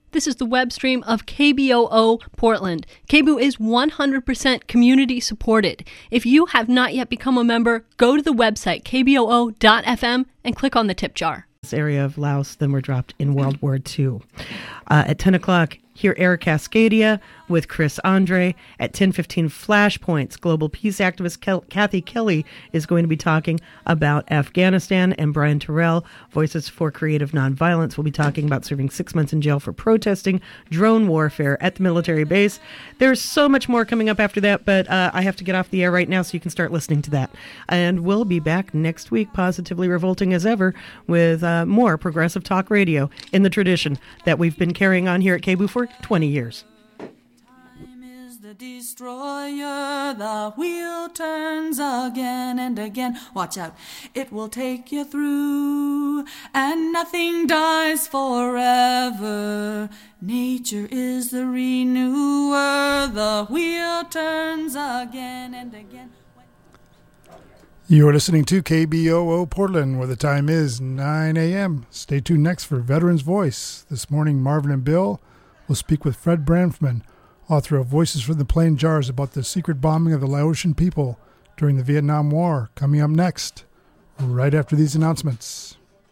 This is the web stream of KBOO Portland. KBOO is 100% community supported. If you have not yet become a member, go to the website kboo.fm and click on the tip jar. This area of Laos then were dropped in World War II. At 10 o'clock, hear Air Cascadia with Chris Andre. At 10:15, Flashpoints. Global peace activist Kathy Kelly is going to be talking about Afghanistan, and Brian Terrell, Voices for Creative Nonviolence, will be talking about serving 6 months in jail for protesting drone warfare at the military base. There's so much more coming up after that, but I have to get off the air right now so you can start listening to that. And we'll be back next week, positively revolting as ever, with more progressive talk radio in the tradition that we've been carrying on here at KBOO for 20 years. Time is the destroyer, the wheel turns again and again. Watch out, it will take you through, and nothing dies forever. Nature is the renewer, the wheel turns again and again. You're listening to KBOO Portland, where the time is 9 a.m. Stay tuned next for Veterans Voice. This morning, Marvin and Bill will speak with Fred Branfman, author of Voices from the Plain Jars, about the secret bombing of the Laotian people during the Vietnam War. Coming up next, right after these announcements.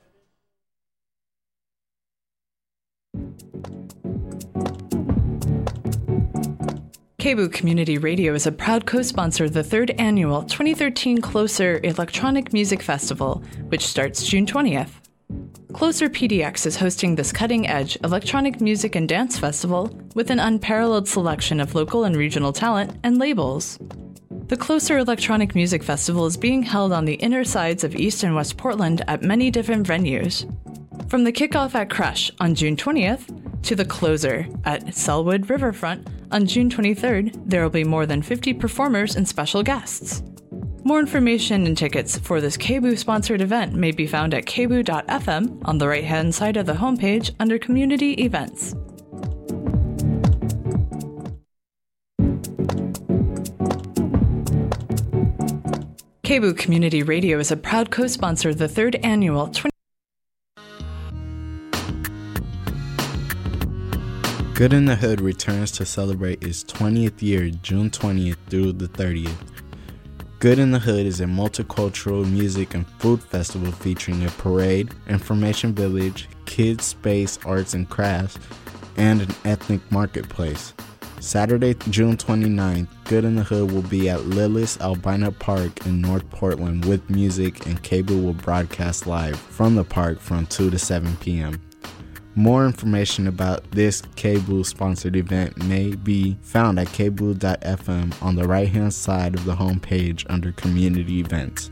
KBOO Community Radio is a proud co-sponsor of the 3rd annual 2013 Closer Electronic Music Festival, which starts June 20th. Closer PDX is hosting this cutting-edge electronic music and dance festival with an unparalleled selection of local and regional talent and labels. The Closer Electronic Music Festival is being held on the inner sides of East and West Portland at many different venues. From the kickoff at Crush on June 20th to the closer at Selwood Riverfront on June 23rd, there will be more than 50 performers and special guests. More information and tickets for this KBOO-sponsored event may be found at kboo.fm on the right-hand side of the homepage under Community Events. KBOO Community Radio is a proud co-sponsor of the 3rd annual Good in the Hood returns to celebrate its 20th year, June 20th through the 30th. Good in the Hood is a multicultural music and food festival featuring a parade, information village, kids space, arts and crafts, and an ethnic marketplace. Saturday, June 29th, Good in the Hood will be at Lillis Albina Park in North Portland with music, and KBOO will broadcast live from the park from 2 to 7 p.m. More information about this KBOO-sponsored event may be found at kboo.fm on the right-hand side of the homepage under Community Events.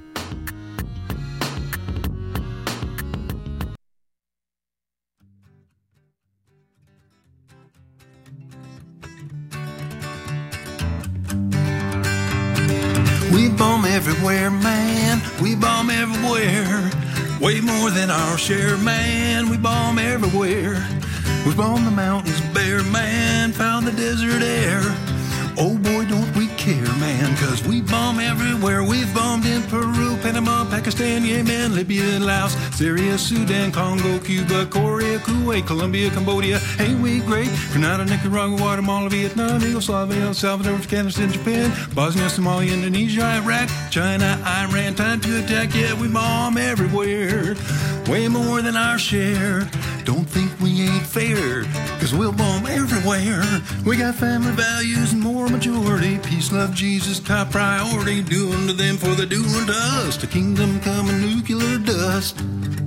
We bomb everywhere, man. We bomb everywhere. Way more than our share, man. We bomb everywhere. We bombed the mountains bare, man. Found the desert air. Oh boy, don't we care, man, 'cause we bomb everywhere. We've bombed in Peru, Panama, Pakistan, Yemen, Libya, Laos, Syria, Sudan, Congo, Cuba, Korea, Kuwait, Colombia, Cambodia. Ain't we great? Grenada, Nicaragua, Guatemala, Vietnam, Yugoslavia, El Salvador, Afghanistan, Japan, Bosnia, Somalia, Indonesia, Iraq, China, Iran. Time to attack, yeah, we bomb everywhere. Way more than our share. Don't think we ain't fair, 'cause we'll bomb everywhere. We got family values and moral majority. Peace, love, Jesus, top priority. Doing to them for the doing to us. The kingdom come in nuclear dust.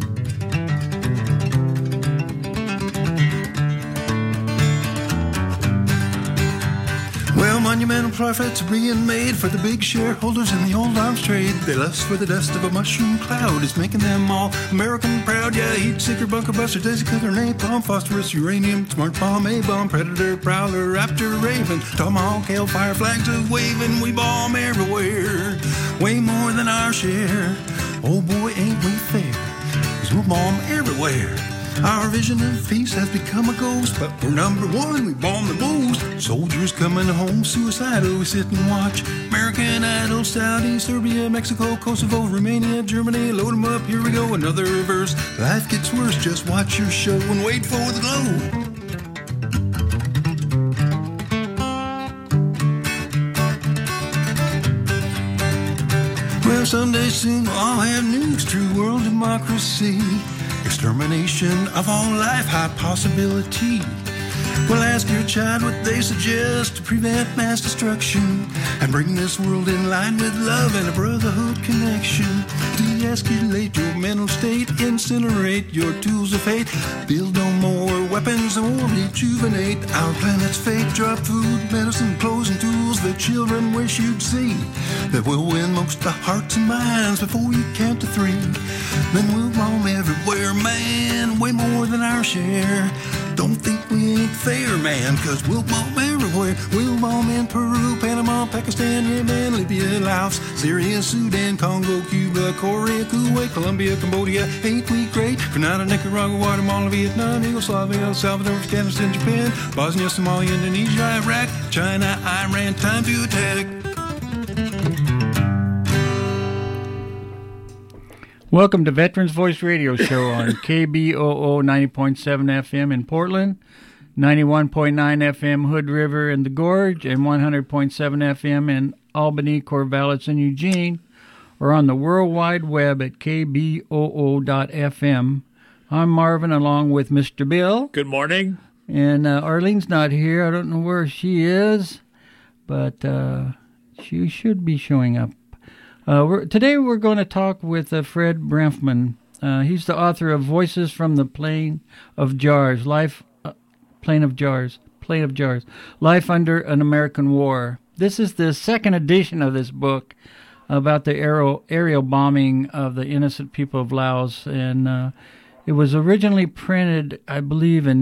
Well, monumental profits are being made for the big shareholders in the old arms trade. They lust for the dust of a mushroom cloud. It's making them all American proud. Yeah, heat seeker, bunker buster, daisy cutter, napalm, phosphorus, uranium, smart bomb, A-bomb, predator, prowler, raptor, raven, tomahawk, hellfire, flags are waving. We bomb everywhere, way more than our share. Oh boy, ain't we fair, 'cause we'll bomb everywhere. Our vision of peace has become a ghost, but we're number one, we bomb the most. Soldiers coming home suicidal, we sit and watch. American Idol, Saudi, Serbia, Mexico, Kosovo, Romania, Germany, load them up, here we go, another verse. Life gets worse, just watch your show and wait for the glow. someday soon we'll all have nukes, true world democracy, extermination of all life, high possibility. Well, ask your child what they suggest to prevent mass destruction and bring this world in line with love and a brotherhood connection. De-escalate your mental state, incinerate your tools of fate, build no more weapons or rejuvenate our planet's fate. Drop food, medicine, clothes, and tools that children wish you'd see, that will win most the hearts and minds before you count to 3. Then we'll bomb everywhere, man, way more than our share. Don't think we ain't fair, man, 'cause we'll bomb everywhere. We'll bomb in Peru, Panama, Pakistan, Yemen, Libya, Laos, Syria, Sudan, Congo, Cuba, Korea, Kuwait, Colombia, Cambodia. Ain't we great? Grenada, Nicaragua, Guatemala, Vietnam, Yugoslavia, El Salvador, Afghanistan, Japan, Bosnia, Somalia, Indonesia, Iraq, China, Iran. Time to attack. Welcome to Veterans Voice Radio Show on KBOO 90.7 FM in Portland, 91.9 FM Hood River and the Gorge, and 100.7 FM in Albany, Corvallis, and Eugene, or on the World Wide Web at kboo.fm. I'm Marvin, along with Mr. Bill. Good morning. And Arlene's not here. I don't know where she is, but she should be showing up. Today we're going to talk with Fred Bramfman. He's the author of Voices from the Plain of Jars, Plain of Jars, Life Under an American War. This is the second edition of this book about the aerial bombing of the innocent people of Laos, and it was originally printed, I believe, in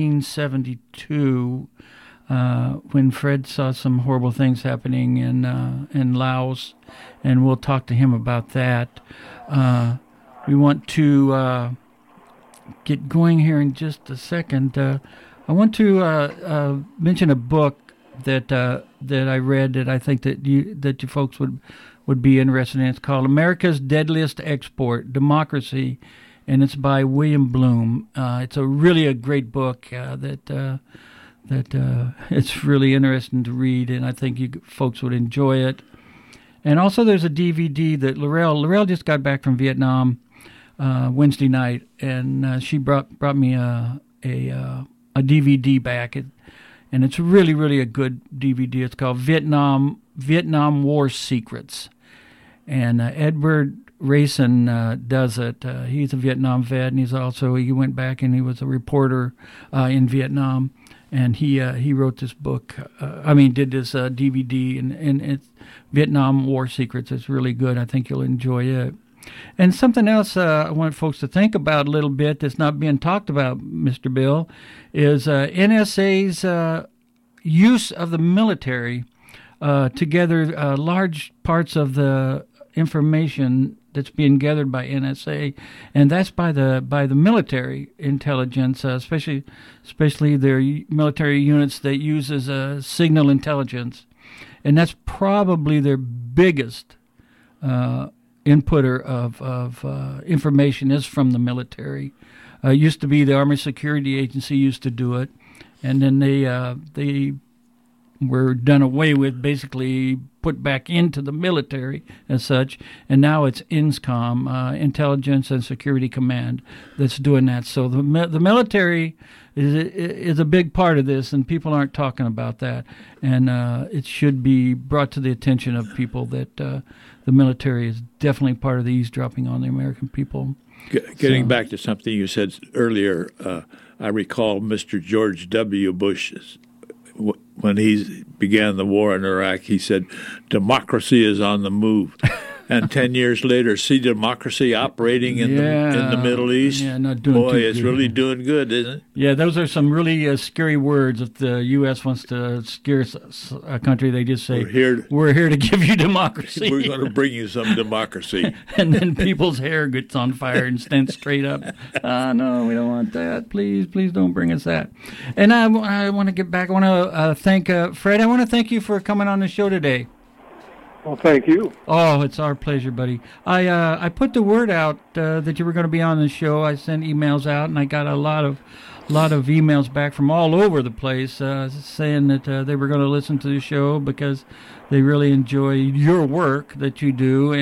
1972. When Fred saw some horrible things happening in Laos, and we'll talk to him about that. We want to get going here in just a second. I want to mention a book that I read that I think that you folks would be interested in. It's called America's Deadliest Export: Democracy, and it's by William Bloom. It's really a great book that it's really interesting to read, and I think you folks would enjoy it. And also there's a DVD that Laurel just got back from Vietnam Wednesday night, and she brought me a DVD back, and it's really, really a good DVD. It's called Vietnam War Secrets, and Edward Rayson does it. He's a Vietnam vet, and he went back and he was a reporter in Vietnam. And he wrote this book. Did this DVD, and it's Vietnam War Secrets. It's really good. I think you'll enjoy it. And something else I want folks to think about a little bit that's not being talked about, Mr. Bill, is NSA's use of the military to gather large parts of the information that's being gathered by NSA, and that's by the military intelligence, especially their military units that uses signal intelligence, and that's probably their biggest inputter of information is from the military. Used to be the Army Security Agency used to do it, and then they were done away with, basically put back into the military as such, and now it's INSCOM, Intelligence and Security Command, that's doing that. So the military is a big part of this, and people aren't talking about that, and it should be brought to the attention of people that the military is definitely part of the eavesdropping on the American people. Getting back to something you said earlier, I recall Mr. George W. Bush's when he began the war in Iraq, he said, democracy is on the move. And 10 years later, see democracy operating in the Middle East? Yeah, not doing Boy, too it's good. really doing good, isn't it? Yeah, those are some really scary words. If the U.S. wants to scare a country, they just say, we're here to give you democracy. We're going to bring you some democracy. And then people's hair gets on fire and stands straight up. No, we don't want that. Please don't bring us that. And I want to get back. I want to thank Fred. I want to thank you for coming on the show today. Well, thank you. Oh, it's our pleasure, buddy. I put the word out that you were going to be on the show. I sent emails out, and I got a lot lot of emails back from all over the place saying that they were going to listen to the show because they really enjoy your work that you do,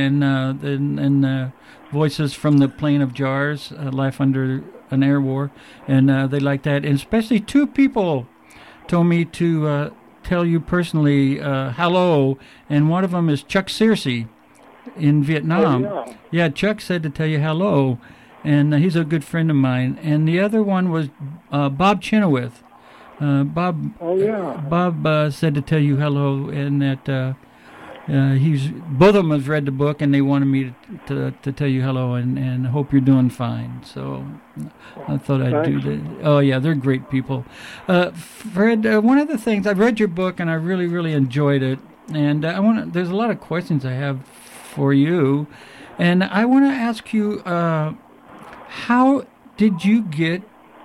and Voices from the Plain of Jars, Life Under an Air War, and they like that. And especially two people told me to tell you personally hello, and one of them is Chuck Searcy in Vietnam. Oh, yeah, Chuck said to tell you hello, and he's a good friend of mine. And the other one was Bob Chenoweth. Bob. Oh, yeah. Bob said to tell you hello, and that both of them have read the book, and they wanted me to tell you hello, and hope you're doing fine. So I thought I'd do that. Oh yeah, they're great people. Fred, one of the things, I've read your book, and I really, really enjoyed it, and there's a lot of questions I have for you, and I want to ask you, how did you get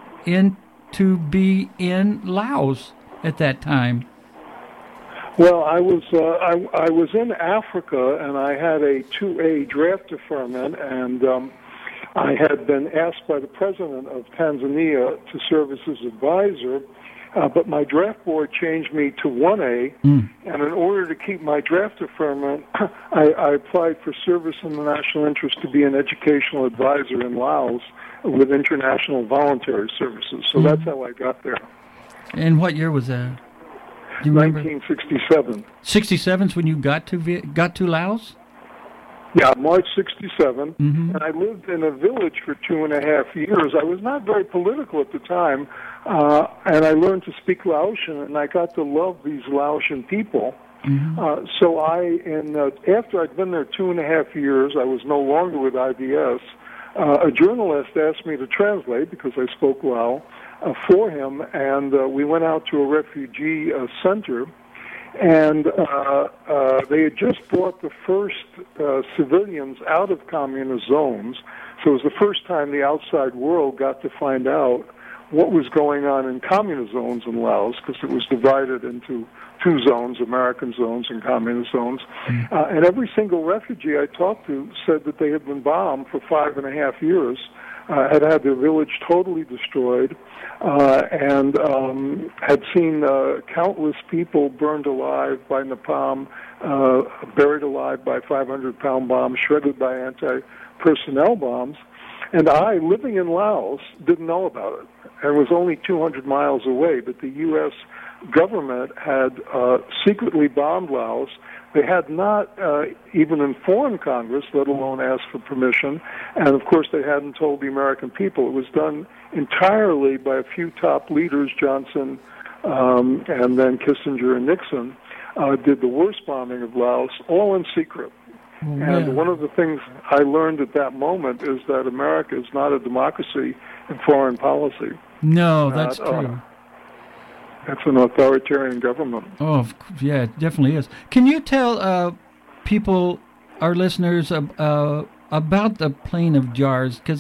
to be in Laos at that time? Well, I was in Africa, and I had a 2A draft deferment, and I had been asked by the president of Tanzania to serve as his advisor, but my draft board changed me to 1A, and in order to keep my draft deferment, I applied for service in the national interest to be an educational advisor in Laos with international voluntary services. So that's how I got there. And what year was that? Do you remember? 1967. 67's when you got to Laos? Yeah, March 67. And I lived in a village for 2.5 years. I was not very political at the time, and I learned to speak Laotian, and I got to love these Laotian people. So after I'd been there 2.5 years, I was no longer with IBS. A journalist asked me to translate because I spoke Lao for him, and we went out to a refugee center, and they had just brought the first civilians out of communist zones, so it was the first time the outside world got to find out what was going on in communist zones in Laos, because it was divided into two zones, American zones and communist zones. And every single refugee I talked to said that they had been bombed for 5.5 years, had had their village totally destroyed, and had seen countless people burned alive by napalm, buried alive by 500-pound bombs, shredded by anti-personnel bombs. And I, living in Laos, didn't know about it. And was only 200 miles away, but the U.S. government had secretly bombed Laos. They had not even informed Congress, let alone asked for permission. And, of course, they hadn't told the American people. It was done entirely by a few top leaders, Johnson and then Kissinger and Nixon, did the worst bombing of Laos, all in secret. And one of the things I learned at that moment is that America is not a democracy in foreign policy. No, that's true. It's an authoritarian government. Oh, yeah, it definitely is. Can you tell people, our listeners, about the Plain of Jars? Because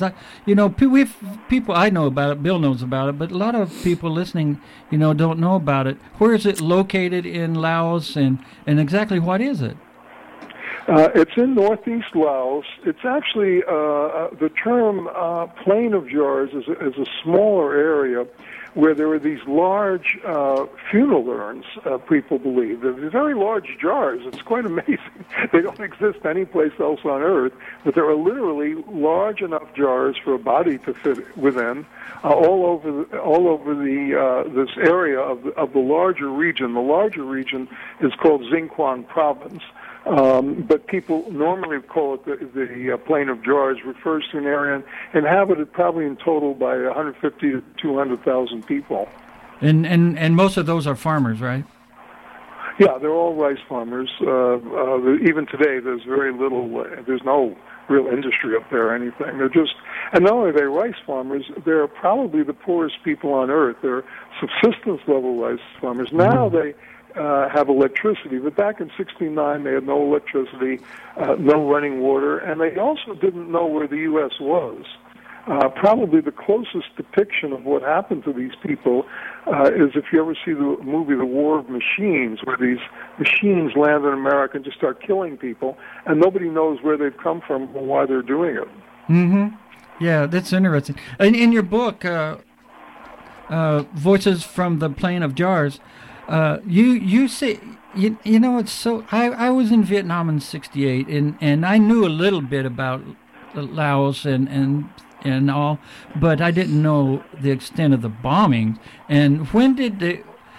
people I know about it. Bill knows about it, but a lot of people listening, don't know about it. Where is it located in Laos, and exactly what is it? It's in northeast Laos. It's actually the term Plain of Jars is a smaller area where there are these large funeral urns, people believe. They're very large jars. It's quite amazing. They don't exist anyplace else on Earth, but there are literally large enough jars for a body to fit within, all over this area of the larger region. The larger region is called Xinjiang Province. But people normally call it the Plain of Jars, refers to an area inhabited probably in total by 150 to 200,000 people. And most of those are farmers, right? Yeah, they're all rice farmers. Even today, there's very little, there's no real industry up there or anything. And not only are they rice farmers, they're probably the poorest people on Earth. They're subsistence level rice farmers. Now they have electricity, but back in '69 they had no electricity, no running water, and they also didn't know where the U.S. was. Probably the closest depiction of what happened to these people is if you ever see the movie The War of Machines, where these machines land in America and just start killing people, and nobody knows where they've come from or why they're doing it. Yeah, that's interesting. And in your book, Voices from the Plain of Jars. You say, you know, it's so. I was in Vietnam in '68, and I knew a little bit about Laos and all, but I didn't know the extent of the bombings. And when did they?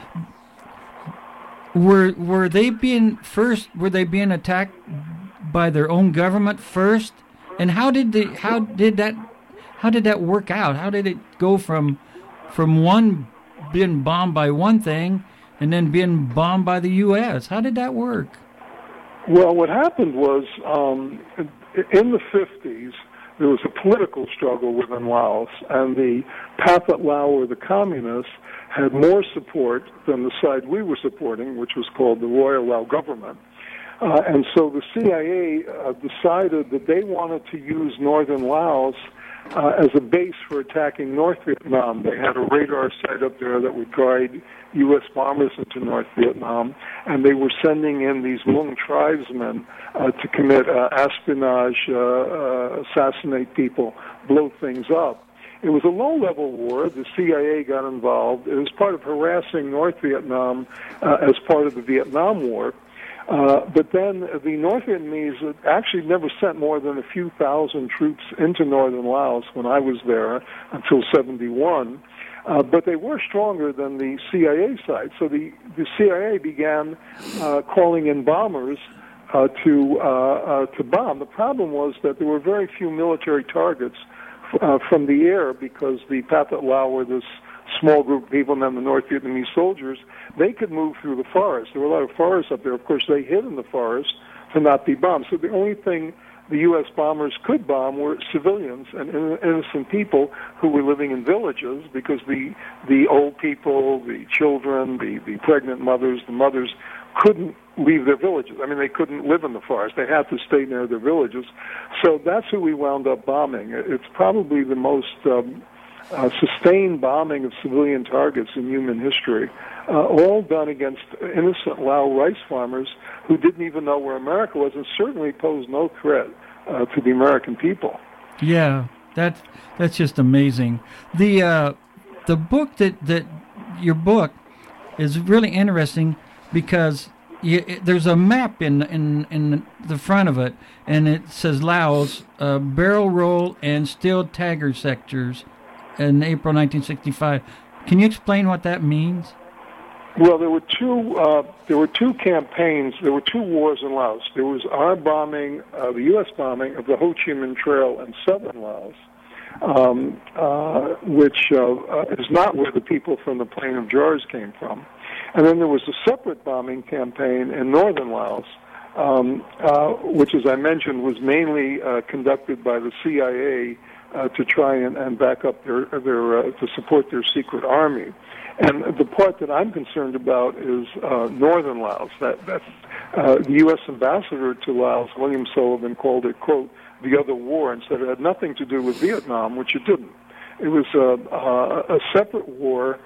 Were they being attacked by their own government first? And how did that work out? How did it go from one being bombed by one thing and then being bombed by the U.S.? How did that work? Well, what happened was in the 50s, there was a political struggle within Laos, and the Pathet Lao, or the communists, had more support than the side we were supporting, which was called the Royal Lao government. And so the CIA decided that they wanted to use northern Laos as a base for attacking North Vietnam. They had a radar site up there that would guide U.S. bombers into North Vietnam, and they were sending in these Hmong tribesmen to commit espionage, assassinate people, blow things up. It was a low-level war. The CIA got involved. It was part of harassing North Vietnam as part of the Vietnam War. But then the North Vietnamese actually never sent more than a few thousand troops into northern Laos when I was there until '71. But they were stronger than the CIA side. So the CIA began calling in bombers to bomb. The problem was that there were very few military targets from the air, because the Pathet Lao were this small group of people, and then the North Vietnamese soldiers, they could move through the forest. There were a lot of forests up there. Of course, they hid in the forest to not be bombed. So the only thing the U.S. bombers could bomb were civilians and innocent people who were living in villages, because the old people, the children, the pregnant mothers, the mothers couldn't leave their villages. I mean, they couldn't live in the forest. They had to stay near their villages. So that's who we wound up bombing. It's probably the most sustained bombing of civilian targets in human history, all done against innocent Lao rice farmers who didn't even know where America was, and certainly posed no threat to the American people. Yeah, that's just amazing. The book that your book is really interesting, because there's a map in the front of it, and it says Laos, Barrel Roll and Still Tagger sectors in April 1965. Can you explain what that means? Well, there were two campaigns. There were two wars in Laos. There was our bombing, the U.S. bombing of the Ho Chi Minh Trail in southern Laos, which is not where the people from the Plain of Jars came from. And then there was a separate bombing campaign in northern Laos, which, as I mentioned, was mainly conducted by the CIA to try and back up their to support their secret army. And the part that I'm concerned about is northern Laos. That's the U.S. ambassador to Laos, William Sullivan, called it, quote, the other war, and said it had nothing to do with Vietnam, which it didn't. It was a separate war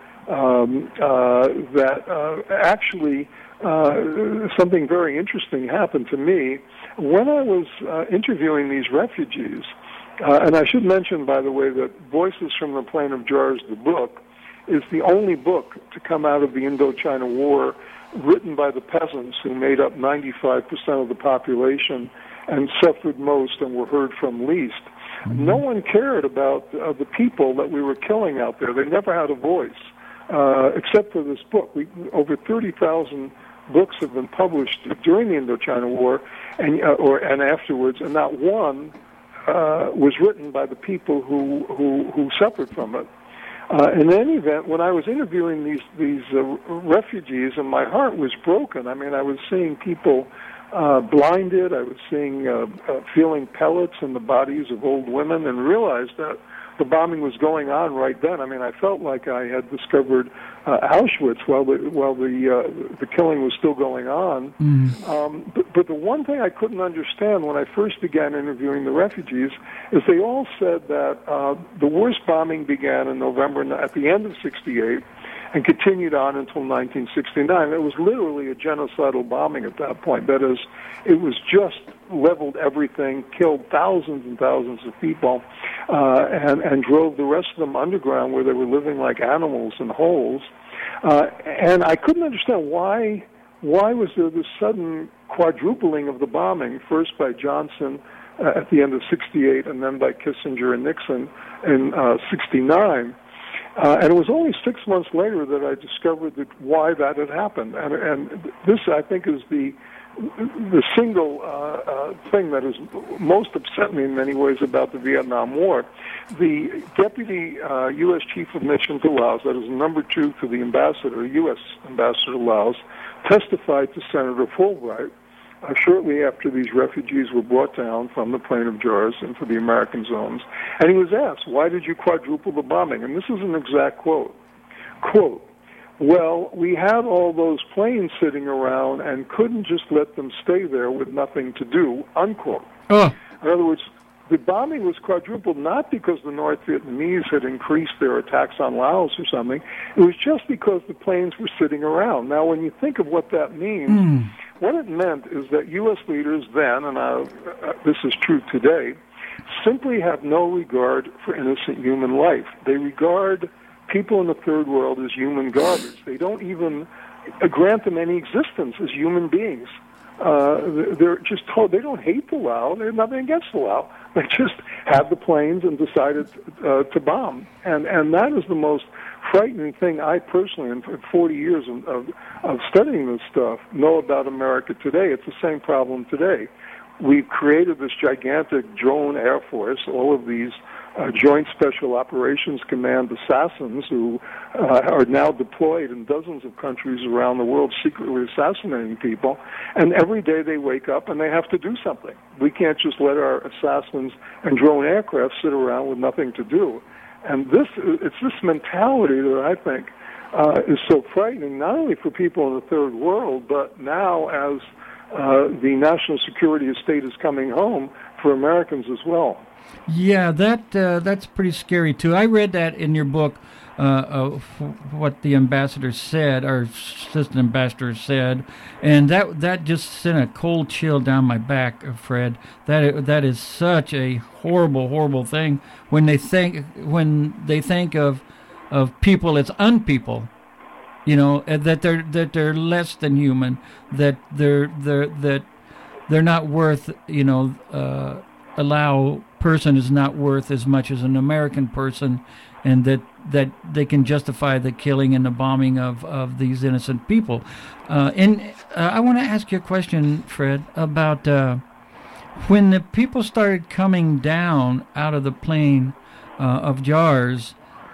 that actually something very interesting happened to me when I was interviewing these refugees. And I should mention, by the way, that Voices from the Plain of Jars, the book, is the only book to come out of the Indochina War written by the peasants, who made up 95% of the population and suffered most and were heard from least. Mm-hmm. No one cared about the people that we were killing out there. They never had a voice, except for this book. Over 30,000 books have been published during the Indochina War and afterwards, and not one was written by the people who suffered from it. In any event, when I was interviewing these refugees, and my heart was broken. I mean, I was seeing people blinded. I was feeling pellets in the bodies of old women, and realized that the bombing was going on right then. I mean, I felt like I had discovered Auschwitz while the killing was still going on. Mm. But the one thing I couldn't understand when I first began interviewing the refugees is they all said that the worst bombing began in November, at the end of '68, and continued on until 1969. It was literally a genocidal bombing at that point. That is, it was just leveled everything, killed thousands and thousands of people, and drove the rest of them underground where they were living like animals in holes. And I couldn't understand why was there this sudden quadrupling of the bombing, first by Johnson at the end of 68 and then by Kissinger and Nixon in 69. And it was only 6 months later that I discovered why that had happened. And this, I think, is the single thing that has most upset me in many ways about the Vietnam War. The deputy U.S. chief of mission to Laos, that is number 2 to the ambassador, U.S. ambassador to Laos, testified to Senator Fulbright shortly after these refugees were brought down from the Plain of Jars into the American zones. And he was asked, why did you quadruple the bombing? And this is an exact quote. Quote, well, we had all those planes sitting around and couldn't just let them stay there with nothing to do, unquote. In other words, the bombing was quadrupled not because the North Vietnamese had increased their attacks on Laos or something. It was just because the planes were sitting around. Now, when you think of what that means, what it meant is that U.S. leaders then, and this is true today, simply have no regard for innocent human life. They regard people in the third world as human garbage. They don't even grant them any existence as human beings. They're just told they don't hate the Lao. They have nothing against the Lao. They just had the planes and decided to bomb. And that is the most frightening thing I personally, in 40 years of studying this stuff, know about America today. It's the same problem today. We've created this gigantic drone air force, all of these Joint Special Operations Command assassins who are now deployed in dozens of countries around the world secretly assassinating people, and every day they wake up and they have to do something. We can't just let our assassins and drone aircraft sit around with nothing to do. And it's this mentality that I think is so frightening, not only for people in the third world, but now as the national security estate is coming home for Americans as well. Yeah, that's pretty scary too. I read that in your book, what the ambassador said, our assistant ambassador said, and that just sent a cold chill down my back, Fred. That is such a horrible thing when they think of people as unpeople, you know, that they're less than human, that they're not worth, you know, a Lao person is not worth as much as an American person, and that they can justify the killing and the bombing of these innocent people. And I want to ask you a question, Fred, about when the people started coming down out of the Plain of Jars.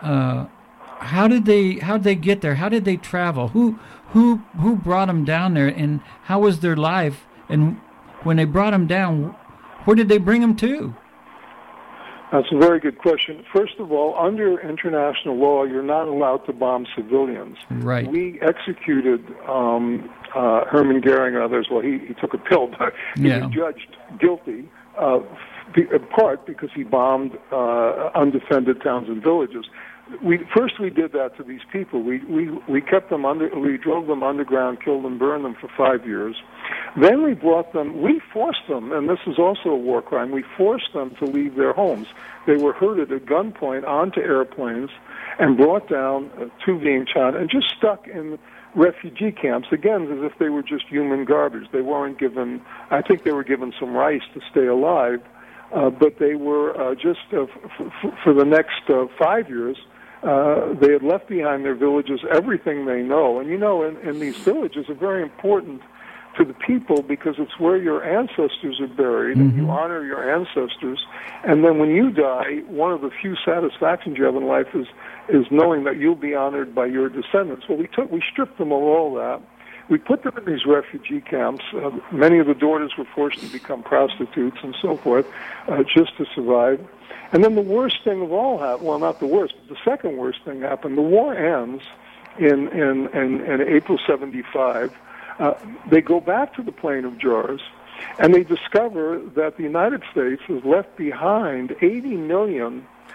How did they get there? How did they travel? Who brought them down there, and how was their life? And when they brought them down, where did they bring them to? That's a very good question. First of all, under international law, you're not allowed to bomb civilians. Right. We executed Hermann Goering and others. Well, he took a pill, but he was judged guilty, in part because he bombed undefended towns and villages. We did that to these people. We kept them we drove them underground, killed them, burned them for 5 years. Then we forced them, and this is also a war crime, we forced them to leave their homes. They were herded at gunpoint onto airplanes and brought down to Vientiane and just stuck in refugee camps, again, as if they were just human garbage. They weren't given, I think they were given some rice to stay alive, but they were just, for the next 5 years, they had left behind their villages everything they know. And you know, in these villages are very important to the people because it's where your ancestors are buried, and you honor your ancestors. And then when you die, one of the few satisfactions you have in life is knowing that you'll be honored by your descendants. Well, we stripped them of all that. We put them in these refugee camps. Many of the daughters were forced to become prostitutes and so forth, just to survive. And then the worst thing of all happened. Well, not the worst, but the second worst thing happened. The war ends in April '75. They go back to the Plain of Jars, and they discover that the United States has left behind 80 million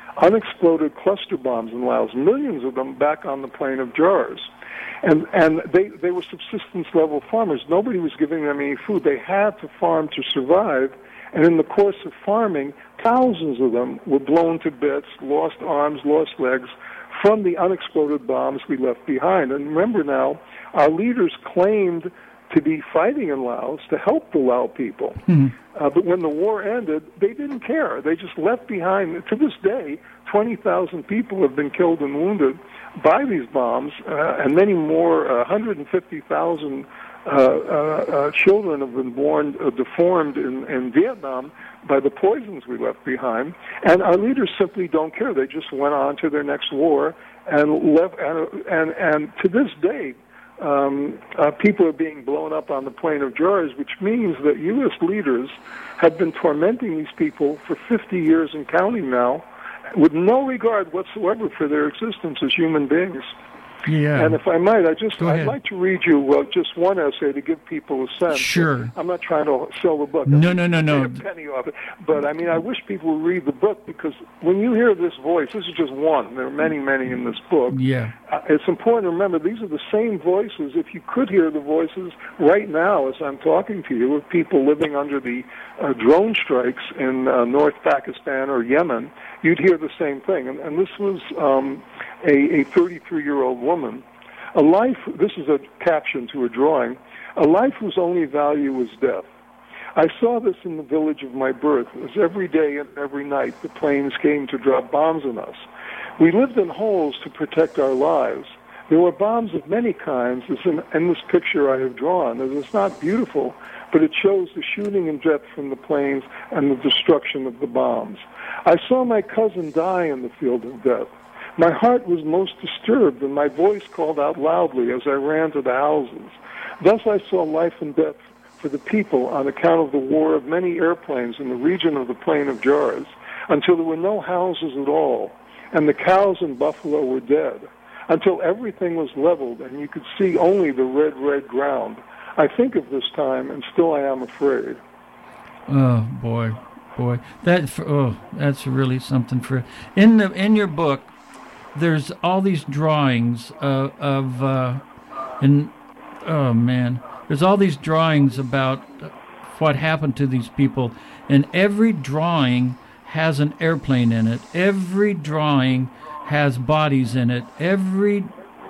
unexploded cluster bombs in Laos, millions of them back on the plain of Jars. And they were subsistence-level farmers. Nobody was giving them any food. They had to farm to survive. And in the course of farming, thousands of them were blown to bits, lost arms, lost legs, from the unexploded bombs we left behind. And remember now, our leaders claimed to be fighting in Laos to help the Lao people. But when the war ended, they didn't care. They just left behind, to this day, 20,000 people have been killed and wounded by these bombs, and many more, 150,000 children have been born deformed in Vietnam by the poisons we left behind. And our leaders simply don't care. They just went on to their next war and left. And to this day, people are being blown up on the plain of Jars, which means that U.S. leaders have been tormenting these people for 50 years and counting now, with no regard whatsoever for their existence as human beings. Yeah. And if I might, I'd like to read you just one essay to give people a sense. Sure. I'm not trying to sell the book. No. A penny off it. But I mean, I wish people would read the book, because when you hear this voice, this is just one. There are many, many in this book. Yeah. It's important to remember these are the same voices. If you could hear the voices right now as I'm talking to you of people living under the drone strikes in North Pakistan or Yemen, you'd hear the same thing. And this was a 33-year-old woman. A life, this is a caption to a drawing, a life whose only value was death. I saw this in the village of my birth, as every day and every night the planes came to drop bombs on us. We lived in holes to protect our lives. There were bombs of many kinds, as in this picture I have drawn. And it's not beautiful, but it shows the shooting and death from the planes and the destruction of the bombs. I saw my cousin die in the field of death. My heart was most disturbed, and my voice called out loudly as I ran to the houses. Thus I saw life and death for the people on account of the war of many airplanes in the region of the Plain of Jars, until there were no houses at all, and the cows and buffalo were dead, until everything was leveled and you could see only the red, red ground. I think of this time, and still I am afraid. Oh, boy. That's really something. For in your book, there's all these drawings there's all these drawings about what happened to these people, and every drawing has an airplane in it. Every drawing has bodies in it. Every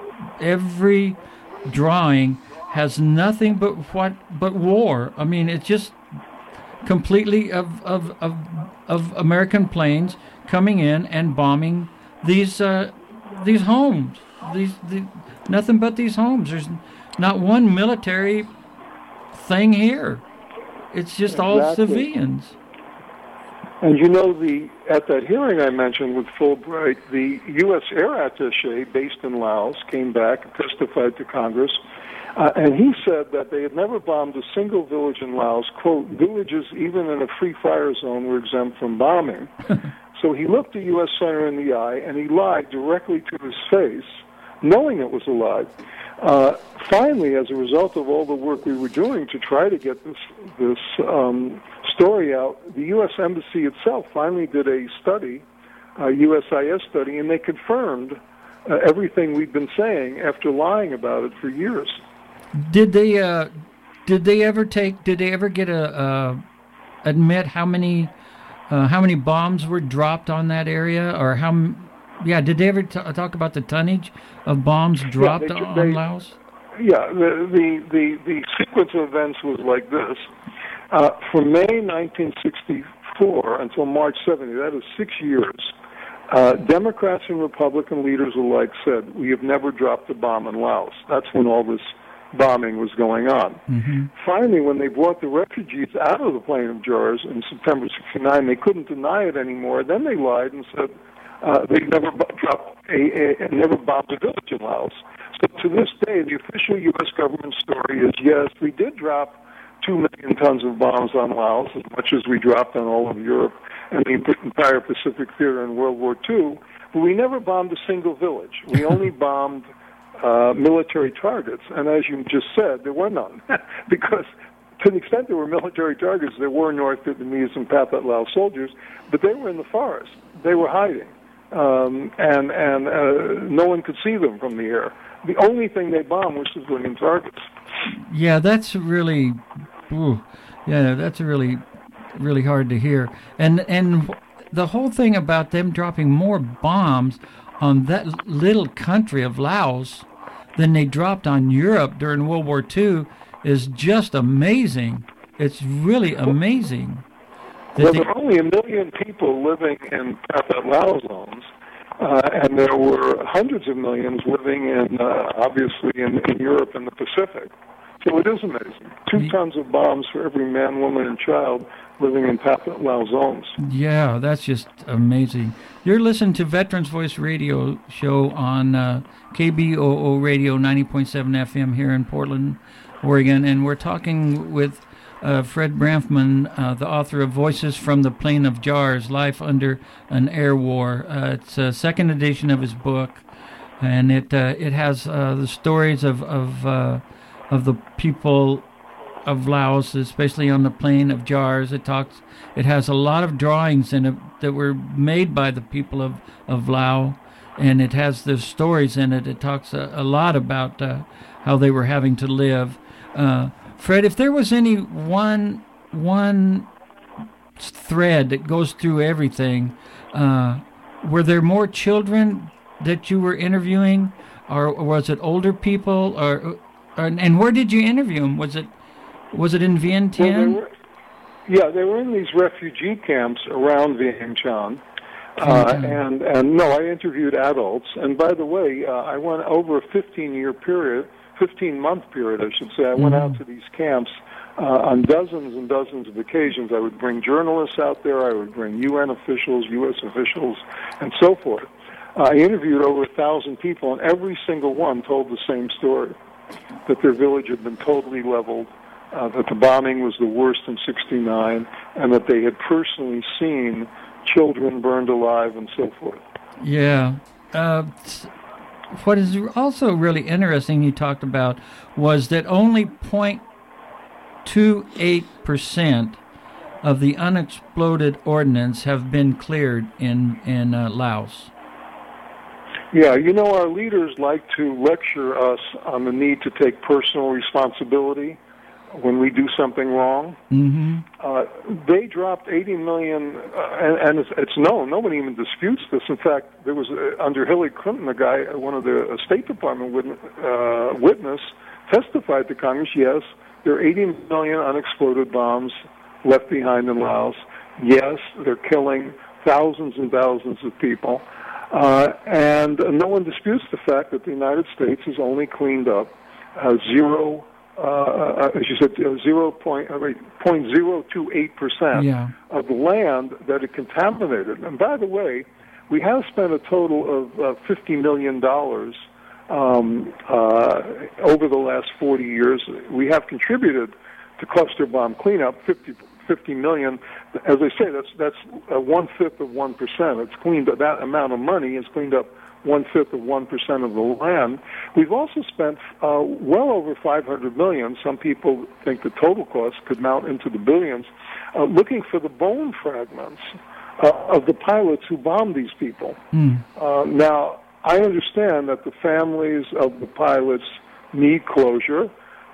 drawing has nothing but war. I mean, it's just completely of American planes coming in and bombing these homes. These nothing but these homes. There's not one military thing here. It's just all civilians. And you know, at that hearing I mentioned with Fulbright, the U.S. Air Attaché based in Laos came back and testified to Congress, and he said that they had never bombed a single village in Laos. Quote, villages even in a free fire zone were exempt from bombing. So he looked the U.S. Senator in the eye, and he lied directly to his face, knowing it was a lie. Finally, as a result of all the work we were doing to try to get this story out, the U.S. Embassy itself finally did a study, a USIS study, and they confirmed everything we'd been saying after lying about it for years. Did they ever get admit how many bombs were dropped on that area, or how? Yeah, did they ever talk about the tonnage of bombs dropped on Laos? Yeah, the sequence of events was like this. From May 1964 until March 70, that is 6 years, Democrats and Republican leaders alike said, we have never dropped a bomb in Laos. That's when all this bombing was going on. Mm-hmm. Finally, when they brought the refugees out of the Plain of Jars in September 69, they couldn't deny it anymore. Then they lied and said they never never bombed a village in Laos. So to this day, the official U.S. government story is, yes, we did drop 2 million tons of bombs on Laos, as much as we dropped on all of Europe and the entire Pacific theater in World War II, but we never bombed a single village. We only bombed military targets, and as you just said, there were none, because to the extent there were military targets, there were North Vietnamese and Pathet Lao soldiers, but they were in the forest. They were hiding. and no one could see them from the air. The only thing they bombed was civilian targets. Yeah, that's really, that's really hard to hear. And the whole thing about them dropping more bombs on that little country of Laos than they dropped on Europe during World War II is just amazing. It's really amazing. Well, there were only 1 million people living in Pathet Lao zones, and there were hundreds of millions living in, obviously, in Europe and the Pacific. So it is amazing. 2 tons of bombs for every man, woman, and child living in Pathet Lao zones. Yeah, that's just amazing. You're listening to Veterans Voice Radio show on KBOO Radio 90.7 FM here in Portland, Oregon, and we're talking with Fred Bramfman, the author of Voices from the Plain of Jars, Life Under an Air War. It's a second edition of his book, and it has the stories of the people of Laos, especially on the Plain of Jars. It has a lot of drawings in it that were made by the people of Laos, and it has the stories in it. It talks a lot about how they were having to live. Fred, if there was any one thread that goes through everything, were there more children that you were interviewing, or was it older people, and where did you interview them? Was it in Vientiane? Well, they were in these refugee camps around Vientiane. And no, I interviewed adults. And by the way, I went over a 15-month period, I should say. I went out to these camps on dozens and dozens of occasions. I would bring journalists out there. I would bring UN officials, U.S. officials, and so forth. I interviewed over 1,000 people, and every single one told the same story, that their village had been totally leveled, that the bombing was the worst in '69, and that they had personally seen children burned alive and so forth. Yeah. What is also really interesting you talked about was that only 0.28% of the unexploded ordnance have been cleared in Laos. Yeah, our leaders like to lecture us on the need to take personal responsibility when we do something wrong. Mm-hmm. They dropped 80 million, and it's known. Nobody even disputes this. In fact, there was, under Hillary Clinton, a guy, one of the State Department witness, testified to Congress, yes, there are 80 million unexploded bombs left behind in Laos. Yes, they're killing thousands and thousands of people. And no one disputes the fact that the United States has only cleaned up 0.028% of the land that it contaminated. And by the way, we have spent a total of $50 million over the last 40 years. We have contributed to cluster bomb cleanup, 50 million. As I say, that's 1/5 of 1%. It's cleaned up. That amount of money has cleaned up 1/5 of 1% of the land. We've also spent well over $500 million. Some people think the total cost could mount into the billions, looking for the bone fragments of the pilots who bombed these people. Now, I understand that the families of the pilots need closure.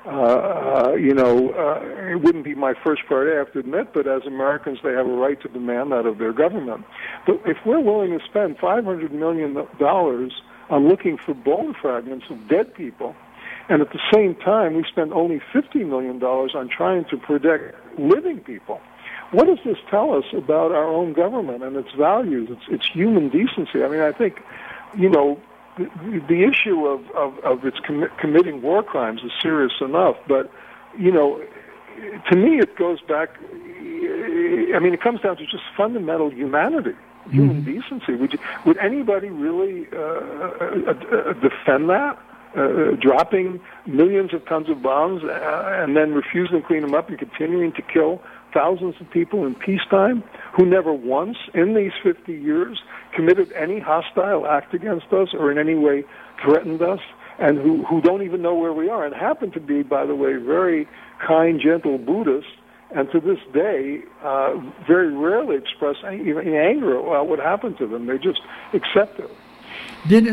It wouldn't be my first priority, I have to admit, but as Americans, they have a right to demand that of their government. But if we're willing to spend $500 million on looking for bone fragments of dead people, and at the same time we spend only $50 million on trying to protect living people, what does this tell us about our own government and its values, its human decency? I mean, I think, the issue of its committing war crimes is serious enough, but, to me it goes back, it comes down to just fundamental humanity, human decency. Would anybody really defend that? Dropping millions of tons of bombs and then refusing to clean them up and continuing to kill thousands of people in peacetime who never once in these 50 years committed any hostile act against us or in any way threatened us, and who don't even know where we are, and happen to be, by the way, very kind, gentle Buddhists and to this day, very rarely express even anger about what happened to them. They just accept it. Did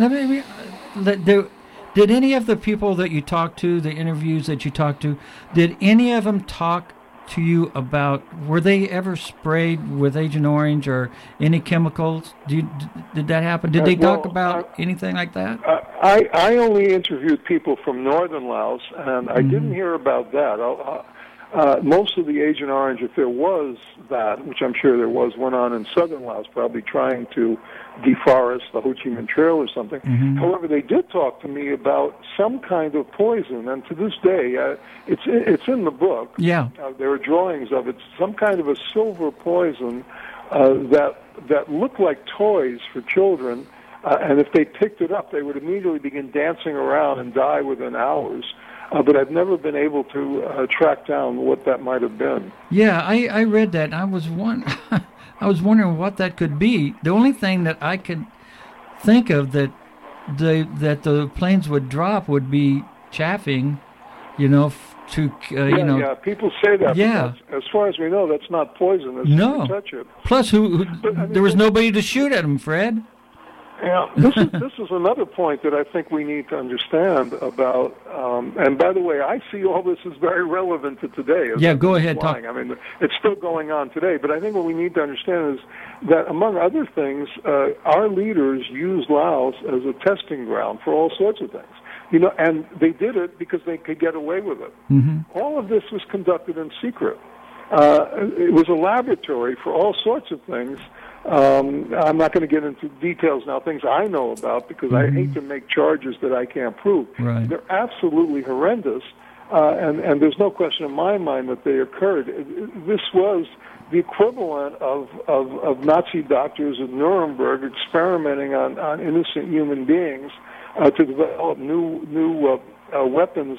any of the people that you talked to, the interviews that you talked to, did any of them talk to you about, were they ever sprayed with Agent Orange or any chemicals? Did that happen? Did they talk about anything like that? I only interviewed people from northern Laos, and I didn't hear about that. Most of the Agent Orange, if there was that, which I'm sure there was, went on in southern Laos, probably trying to deforest the Ho Chi Minh Trail or something. However, they did talk to me about some kind of poison, and to this day, it's in the book. Yeah. There are drawings of it. Some kind of a silver poison that looked like toys for children, and if they picked it up, they would immediately begin dancing around and die within hours. But I've never been able to track down what that might have been. Yeah, I read that. And I was wondering what that could be. The only thing that I could think of that the planes would drop would be chaffing, Yeah, people say that. Yeah. But as far as we know, that's not poisonous. No. You touch it. Plus, there was nobody to shoot at them, Fred. Yeah, this is another point that I think we need to understand about. And by the way, I see all this as very relevant to today. Yeah, go ahead. Talk. I mean, it's still going on today. But I think what we need to understand is that, among other things, our leaders used Laos as a testing ground for all sorts of things. And they did it because they could get away with it. All of this was conducted in secret. It was a laboratory for all sorts of things. I'm not going to get into details now, things I know about, because I hate to make charges that I can't prove. Right. They're absolutely horrendous, and there's no question in my mind that they occurred. This was the equivalent of Nazi doctors in Nuremberg experimenting on innocent human beings to develop new weapons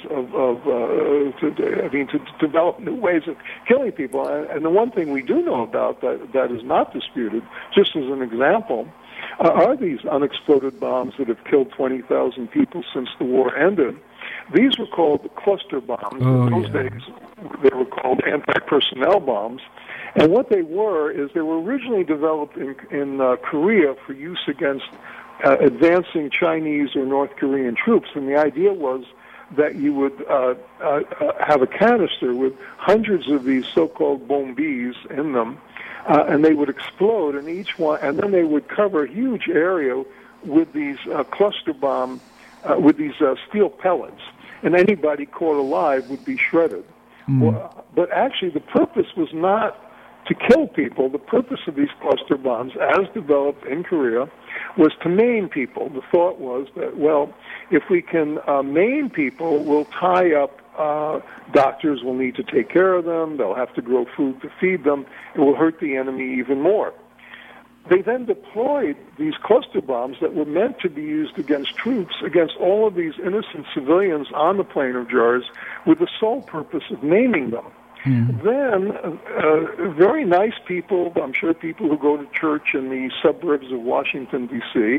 to develop new ways of killing people. And the one thing we do know about that is not disputed, just as an example, are these unexploded bombs that have killed 20,000 people since the war ended. These were called cluster bombs. In those days, they were called anti-personnel bombs. And what they were is they were originally developed in Korea for use against advancing Chinese or North Korean troops. And the idea was that you would have a canister with hundreds of these so-called bombes in them, and they would explode in each one, and then they would cover a huge area with these cluster bomb, with these steel pellets, and anybody caught alive would be shredded. But actually, the purpose was not to kill people. The purpose of these cluster bombs, as developed in Korea, was to maim people. The thought was that, well, if we can maim people, we'll tie up doctors will need to take care of them, they'll have to grow food to feed them, it will hurt the enemy even more. They then deployed these cluster bombs that were meant to be used against troops, against all of these innocent civilians on the Plain of Jars, with the sole purpose of maiming them. Then, very nice people, I'm sure people who go to church in the suburbs of Washington, D.C.,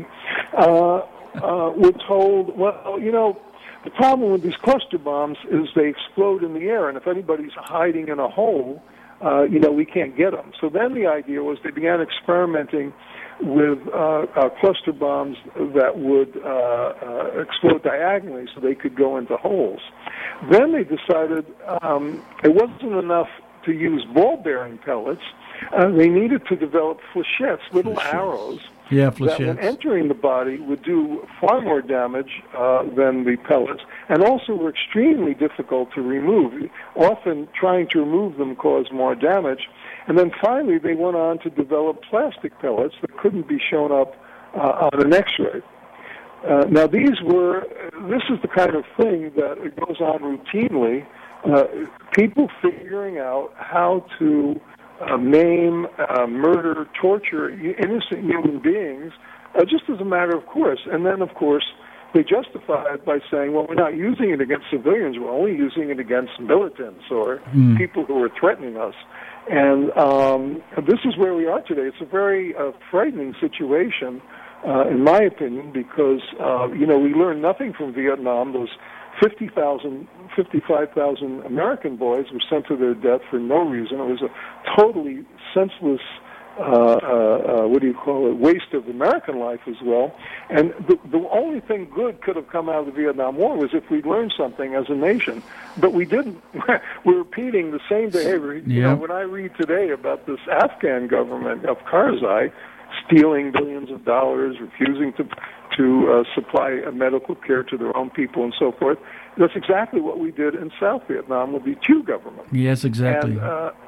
were told, well, the problem with these cluster bombs is they explode in the air, and if anybody's hiding in a hole, we can't get them. So then the idea was they began experimenting with cluster bombs that would explode diagonally so they could go into holes. Then they decided it wasn't enough to use ball-bearing pellets. They needed to develop flechettes, little arrows, that when entering the body would do far more damage than the pellets, and also were extremely difficult to remove. Often trying to remove them caused more damage. And then finally they went on to develop plastic pellets that couldn't be shown up on an X-ray. Now this is the kind of thing that goes on routinely, people figuring out how to maim, murder, torture innocent human beings just as a matter of course. And then, of course, they justify it by saying, well, we're not using it against civilians, we're only using it against militants or people who are threatening us. And this is where we are today. It's a very frightening situation, in my opinion, because, we learned nothing from Vietnam, those 55,000 American boys were sent to their death for no reason. It was a totally senseless, waste of American life as well. And the only thing good could have come out of the Vietnam War was if we learned something as a nation. But we didn't. We're repeating the same behavior. You know, when I read today about this Afghan government of Karzai stealing billions of dollars, refusing to supply medical care to their own people and so forth, that's exactly what we did in South Vietnam with the Thieu government. Yes, exactly.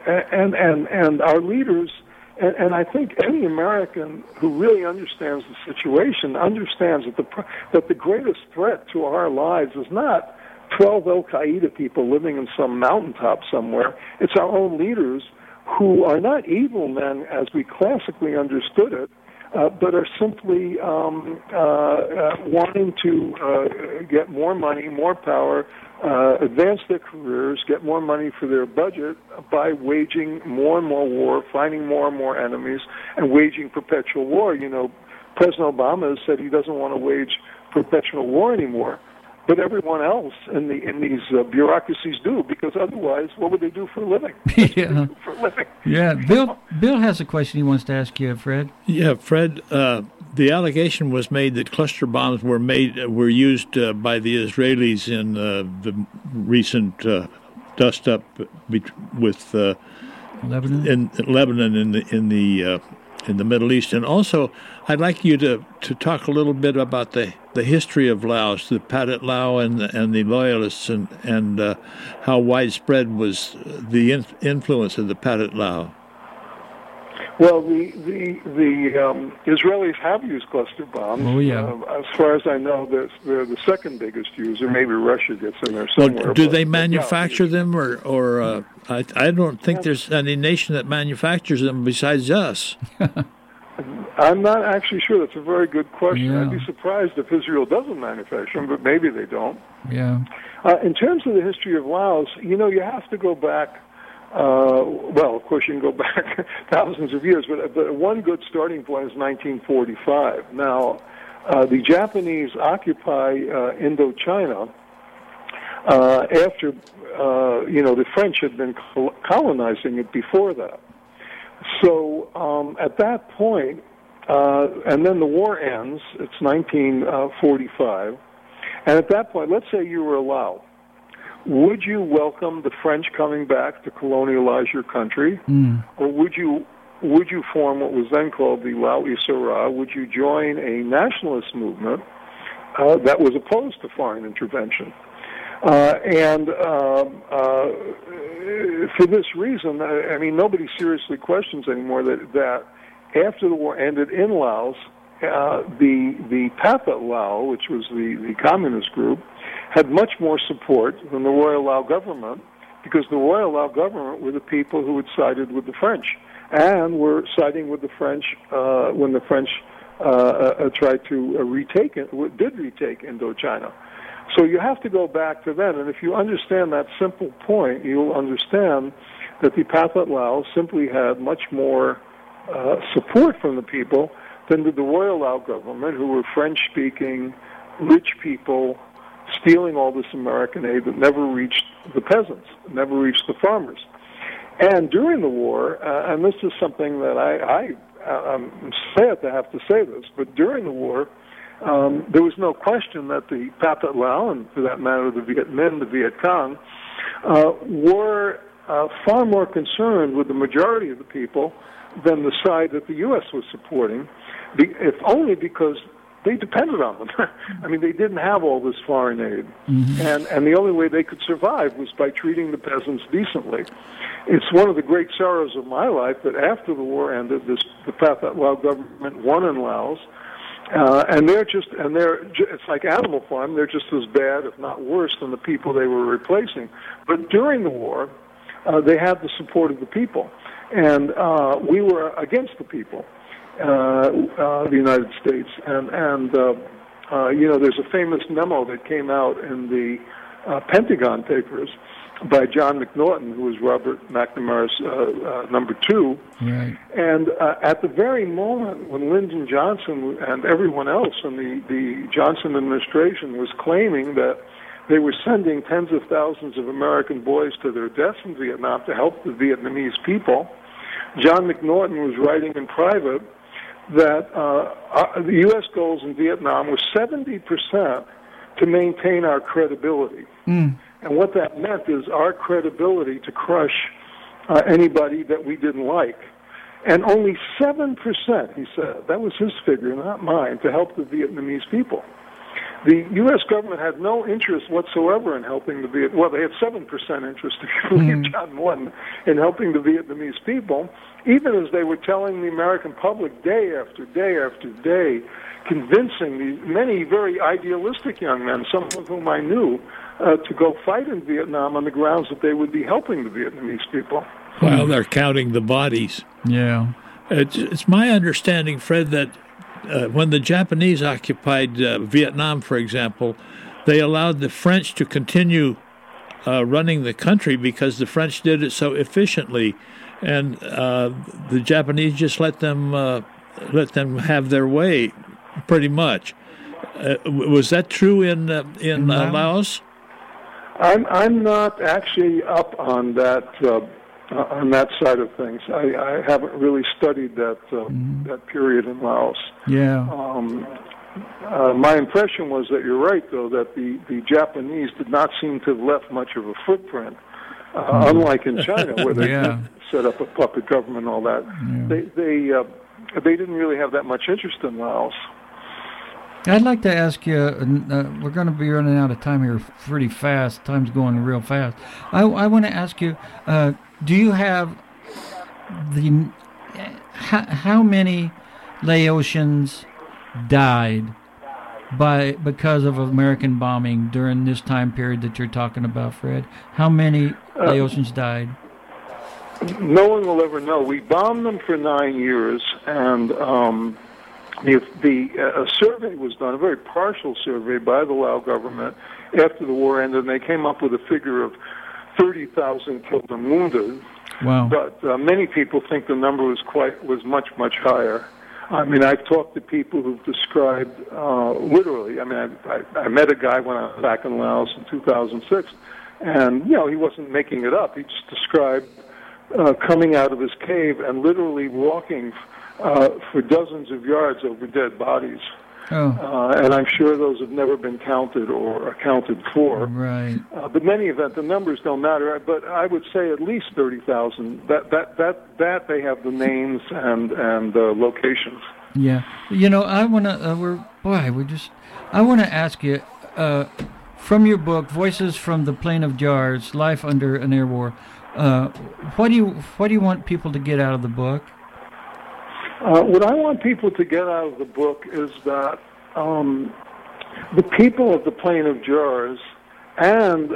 And our leaders, and I think any American who really understands the situation understands that the greatest threat to our lives is not 12 Al-Qaeda people living in some mountaintop somewhere. It's our own leaders who are not evil men as we classically understood it, but are simply wanting to get more money, more power, advance their careers, get more money for their budget by waging more and more war, finding more and more enemies, and waging perpetual war. You know, President Obama has said he doesn't want to wage perpetual war anymore. But everyone else in these bureaucracies do, because otherwise, what would they do for a living? Yeah. Bill has a question he wants to ask you, Fred. Yeah, Fred. The allegation was made that cluster bombs were used by the Israelis in the recent dust-up with Lebanon. In Lebanon in the Middle East. And also, I'd like you to talk a little bit about the history of Laos, the Pathet Lao and the Loyalists, and how widespread was the influence of the Pathet Lao. Well, the Israelis have used cluster bombs. Oh, yeah. As far as I know, they're the second biggest user. Maybe Russia gets in there somewhere. Well, do they manufacture them, or I don't think there's any nation that manufactures them besides us. I'm not actually sure. That's a very good question. Yeah. I'd be surprised if Israel doesn't manufacture them, but maybe they don't. Yeah. In terms of the history of Laos, you know, you have to go back. Well, of course, you can go back thousands of years, but one good starting point is 1945. Now, the Japanese occupy Indochina after, the French had been colonizing it before that. So at that point, and then the war ends, it's 1945, and at that point, let's say you were a Lao. Would you welcome the French coming back to colonialize your country, or would you form what was then called the Lao Isara? Would you join a nationalist movement that was opposed to foreign intervention? For this reason, I mean, nobody seriously questions anymore that after the war ended in Laos, the Pathet Lao, which was the communist group, had much more support than the Royal Lao government, because the Royal Lao government were the people who had sided with the French and were siding with the French when the French tried to retake Indochina. So you have to go back to then, and if you understand that simple point, you'll understand that the Pathet Lao simply had much more support from the people than did the Royal Lao government, who were French-speaking, rich people, stealing all this American aid that never reached the peasants, never reached the farmers. And during the war, and this is something that I'm sad to have to say this, but during the war, there was no question that the Pathet Lao, and for that matter the Viet Minh, the Viet Cong, were far more concerned with the majority of the people than the side that the U.S. was supporting, if only because they depended on them. I mean, they didn't have all this foreign aid, and the only way they could survive was by treating the peasants decently. It's one of the great sorrows of my life that after the war ended, the Pathet Lao government won in Laos, and it's like Animal Farm. They're just as bad, if not worse, than the people they were replacing. But during the war, they had the support of the people, and we were against the people. The United States, and there's a famous memo that came out in the Pentagon Papers by John McNaughton, who was Robert McNamara's number two. Right. And at the very moment when Lyndon Johnson and everyone else in the Johnson administration was claiming that They were sending tens of thousands of American boys to their deaths in Vietnam to help the Vietnamese people. John McNaughton was writing in private that the U.S. goals in Vietnam were 70% to maintain our credibility. And what that meant is our credibility to crush anybody that we didn't like. And only 7%, he said, that was his figure, not mine, to help the Vietnamese people. The U.S. government had no interest whatsoever in helping the Vietnamese. Well, they had 7% interest, if you believe John Morton, in helping the Vietnamese people, even as they were telling the American public day after day after day, convincing these many very idealistic young men, some of whom I knew, to go fight in Vietnam on the grounds that they would be helping the Vietnamese people. While they're counting the bodies. Yeah. It's my understanding, Fred, that when the Japanese occupied Vietnam, for example, they allowed the French to continue running the country because the French did it so efficiently, and the Japanese just let them have their way, pretty much. Was that true in Laos? I'm not actually up on that side of things. I haven't really studied that period in Laos. Yeah. My impression was that you're right, though, that the Japanese did not seem to have left much of a footprint, unlike in China, where they set up a puppet government and all that. Yeah. They didn't really have that much interest in Laos. I'd like to ask you, we're going to be running out of time here pretty fast. Time's going real fast. I want to ask you, do you have how many Laotians died because of American bombing during this time period that you're talking about, Fred? How many Laotians died? No one will ever know. We bombed them for 9 years, and a survey was done, a very partial survey by the Lao government after the war ended, and they came up with a figure of 30,000 killed and wounded. Wow. But many people think the number was much, much higher. I mean, I've talked to people who've described, literally, I mean, I met a guy when I was back in Laos in 2006, and, he wasn't making it up. He just described coming out of his cave and literally walking for dozens of yards over dead bodies. Oh. And I'm sure those have never been counted or accounted for. Right. But in any event, the numbers don't matter. But I would say at least 30,000. That they have the names and locations. Yeah. I want to. I want to ask you from your book, Voices from the Plain of Jars: Life Under an Air War. What do you want people to get out of the book? What I want people to get out of the book is that the people of the Plain of Jars and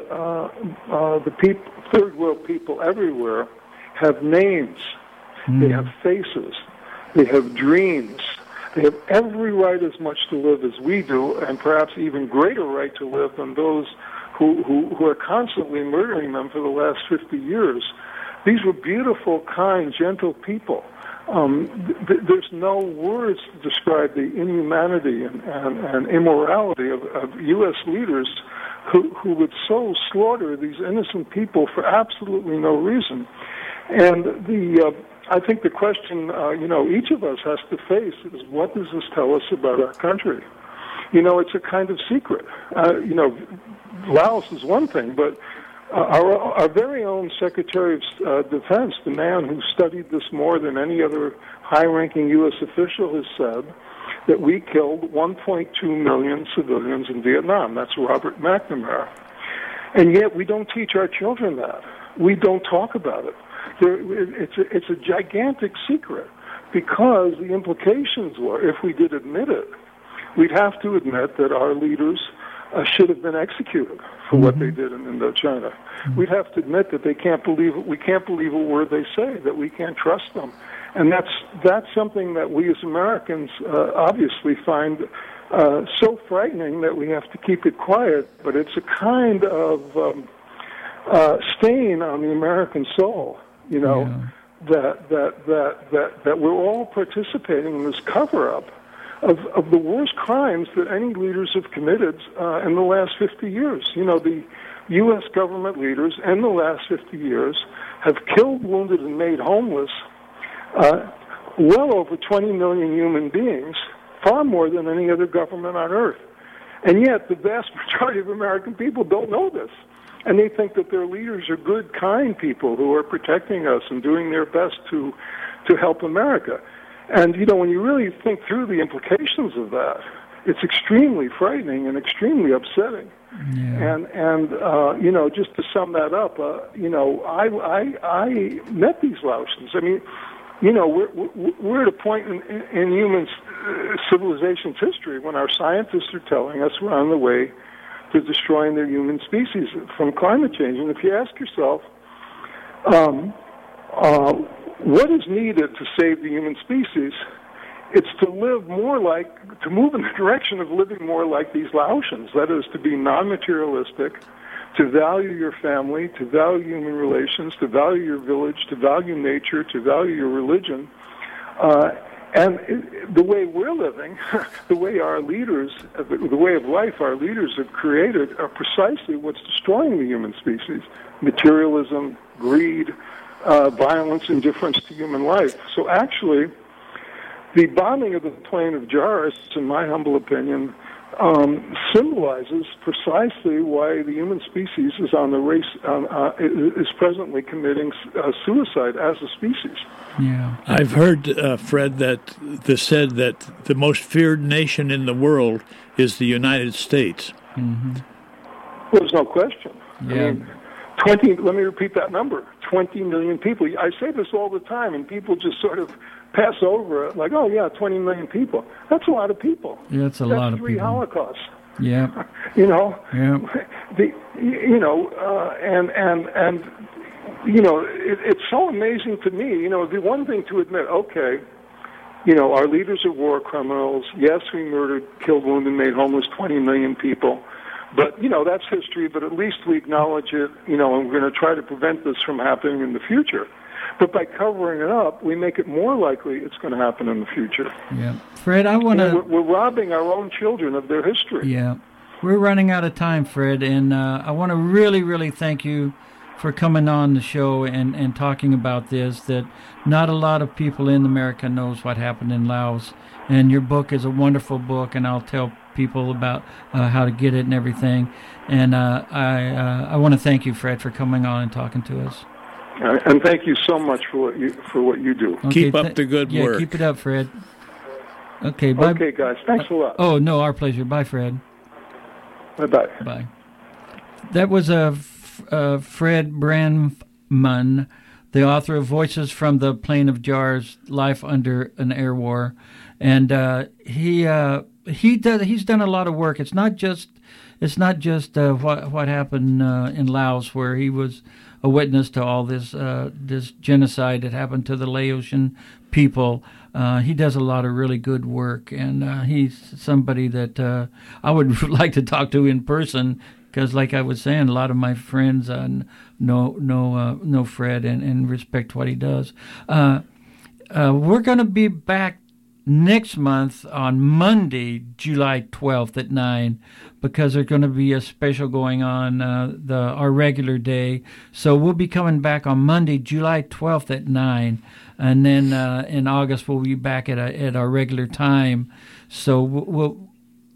the third world people everywhere have names. They have faces. They have dreams. They have every right as much to live as we do, and perhaps even greater right to live than those who are constantly murdering them for the last 50 years. These were beautiful, kind, gentle people. There's no words to describe the inhumanity and immorality of U.S. leaders who would so slaughter these innocent people for absolutely no reason. And I think the question each of us has to face is, what does this tell us about our country? It's a kind of secret. Laos is one thing, but our very own Secretary of Defense, the man who studied this more than any other high-ranking U.S. official, has said that we killed 1.2 million civilians in Vietnam. That's Robert McNamara. And yet we don't teach our children that. We don't talk about it. It's a gigantic secret, because the implications were, if we did admit it, we'd have to admit that our leaders should have been executed for what they did in Indochina. We'd have to admit that we can't believe a word they say, that we can't trust them. And that's something that we as Americans obviously find so frightening that we have to keep it quiet. But it's a kind of stain on the American soul, that we're all participating in this cover-up of the worst crimes that any leaders have committed in the last 50 years. You know, the U.S. government leaders in the last 50 years have killed, wounded, and made homeless well over 20 million human beings, far more than any other government on earth. And yet, the vast majority of American people don't know this. And they think that their leaders are good, kind people who are protecting us and doing their best to help America. And, you know, when you really think through the implications of that, it's extremely frightening and extremely upsetting. Yeah. And you know, just to sum that up, you know, I met these Laotians. I mean, you know, we're at a point in human civilization's history when our scientists are telling us we're on the way to destroying their human species from climate change. And if you ask yourself, what is needed to save the human species, it's to live more like, to move in the direction of living more like these Laotians. That is, to be non-materialistic, to value your family, to value human relations, to value your village, to value nature, to value your religion. And the way we're living, the way our leaders, the way of life our leaders have created are precisely what's destroying the human species. Materialism, greed, violence, indifference to human life. So actually, the bombing of the plain of Jars, in my humble opinion, symbolizes precisely why the human species is on the race, is presently committing suicide as a species. Yeah, I've heard, Fred, that said that the most feared nation in the world is the United States. Mm-hmm. Well, there's no question. Yeah. I mean, 20. Let me repeat that number: 20 million people. I say this all the time, and people just sort of pass over it, like, oh yeah, 20 million people. That's a lot of people. Yeah, that's a lot of people. That's 3 Holocausts. Yeah. You know. Yeah. And you know, it's so amazing to me. You know, the one thing to admit, okay, you know, our leaders are war criminals. Yes, we murdered, killed, wounded, made homeless 20 million people. But, you know, that's history, but at least we acknowledge it, you know, and we're going to try to prevent this from happening in the future. But by covering it up, we make it more likely it's going to happen in the future. Yeah. Fred, I want to... We're robbing our own children of their history. Yeah. We're running out of time, Fred, and I want to really, really thank you for coming on the show and talking about this, that not a lot of people in America knows what happened in Laos. And your book is a wonderful book, and I'll tell people about how to get it and everything. And I want to thank you, Fred, for coming on and talking to us. And thank you so much for what you do. Okay, keep up the good work. Yeah, keep it up, Fred. Okay, bye. Okay, guys. Thanks a lot. Oh, no, our pleasure. Bye, Fred. Bye-bye. Bye. That was Fred Branfman, the author of Voices from the Plain of Jars, Life Under an Air War. And he's done a lot of work. It's not just what happened in Laos, where he was a witness to all this genocide that happened to the Laotian people. He does a lot of really good work, and he's somebody that I would like to talk to in person, because, like I was saying, a lot of my friends know Fred and respect what he does. We're going to be back next month on Monday, July 12th at 9, because there's going to be a special going on our regular day. So we'll be coming back on Monday, July 12th at 9, and then in August we'll be back at our regular time. So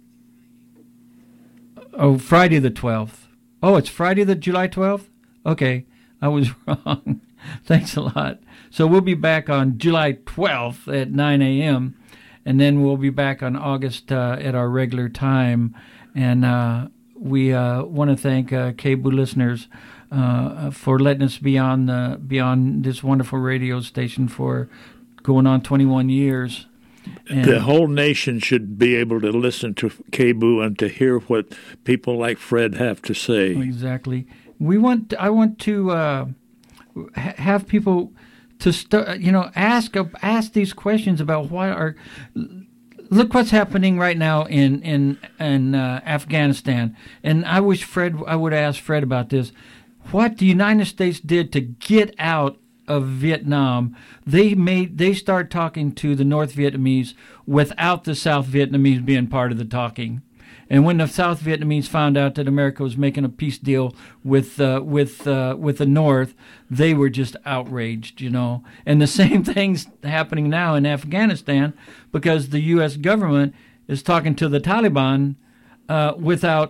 Friday the 12th. Oh, it's Friday the July 12th? Okay, I was wrong. Thanks a lot. So we'll be back on July 12th at 9 a.m., and then we'll be back on August at our regular time. And we want to thank KBOO listeners for letting us be on this wonderful radio station for going on 21 years. And the whole nation should be able to listen to KBOO and to hear what people like Fred have to say. Exactly. I want to have people to start, ask these questions about look what's happening right now in Afghanistan. And I wish I would ask Fred about this. What the United States did to get out of Vietnam, they start talking to the North Vietnamese without the South Vietnamese being part of the talking. And when the South Vietnamese found out that America was making a peace deal with the North, they were just outraged, you know. And the same thing's happening now in Afghanistan, because the U.S. government is talking to the Taliban without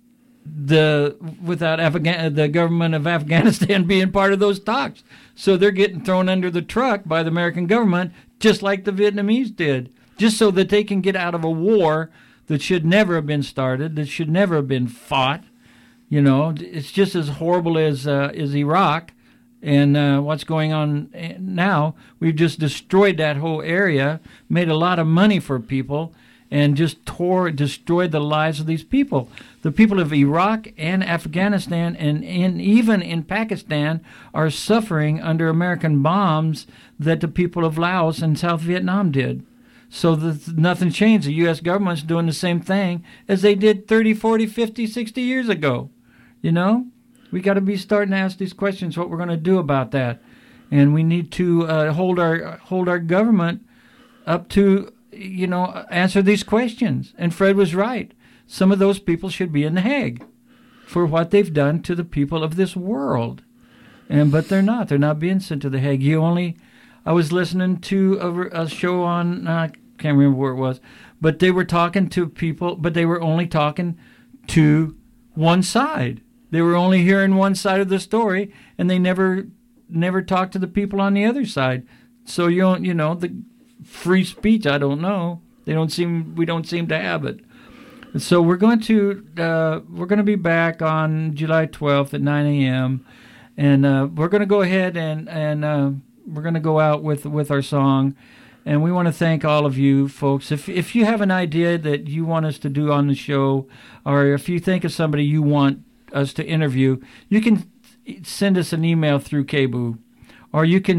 the government of Afghanistan being part of those talks. So they're getting thrown under the truck by the American government, just like the Vietnamese did, just so that they can get out of a war that should never have been started, that should never have been fought. You know, it's just as horrible as Iraq and what's going on now. We've just destroyed that whole area, made a lot of money for people, and just destroyed the lives of these people. The people of Iraq and Afghanistan and even in Pakistan are suffering under American bombs that the people of Laos and South Vietnam did. So nothing changed. The U.S. government's doing the same thing as they did 30, 40, 50, 60 years ago. You know? We got to be starting to ask these questions, what we're going to do about that. And we need to hold our government up to, you know, answer these questions. And Fred was right. Some of those people should be in The Hague for what they've done to the people of this world. But they're not. They're not being sent to The Hague. I was listening to a show on, I can't remember where it was, but they were talking to people, but they were only talking to one side. They were only hearing one side of the story, and they never talked to the people on the other side. So you know, the free speech, I don't know. We don't seem to have it. So we're going to be back on July 12th at 9 a.m. and we're going to go ahead and we're going to go out with our song, and we want to thank all of you folks. If you have an idea that you want us to do on the show, or if you think of somebody you want us to interview, you can send us an email through KBOO, or you can